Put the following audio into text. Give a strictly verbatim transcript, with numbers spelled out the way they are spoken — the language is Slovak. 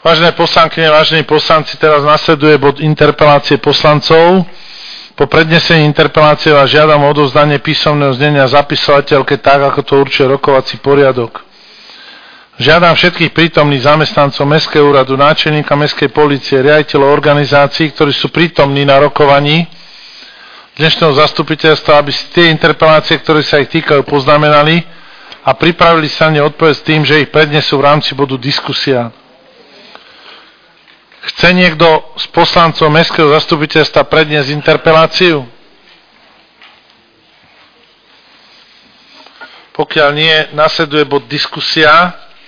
Vážené poslankyne, vážení poslanci, teraz nasleduje bod interpelácie poslancov. Po prednesení interpelácie vás žiadam o odovzdanie písomného znenia zapisovateľke tak, ako to určuje rokovací poriadok. Žiadam všetkých prítomných zamestnancov Mestského úradu, náčelníka Mestskej polície, riaditeľov organizácií, ktorí sú prítomní na rokovaní dnešného zastupiteľstva, aby si tie interpelácie, ktoré sa ich týkajú, poznamenali a pripravili sa ne odpoveď s tým, že ich prednesú v rámci bodu diskusia. Chce niekto z poslancov Mestského zastupiteľstva predniesť interpeláciu? Pokiaľ nie, nasleduje bod diskusia.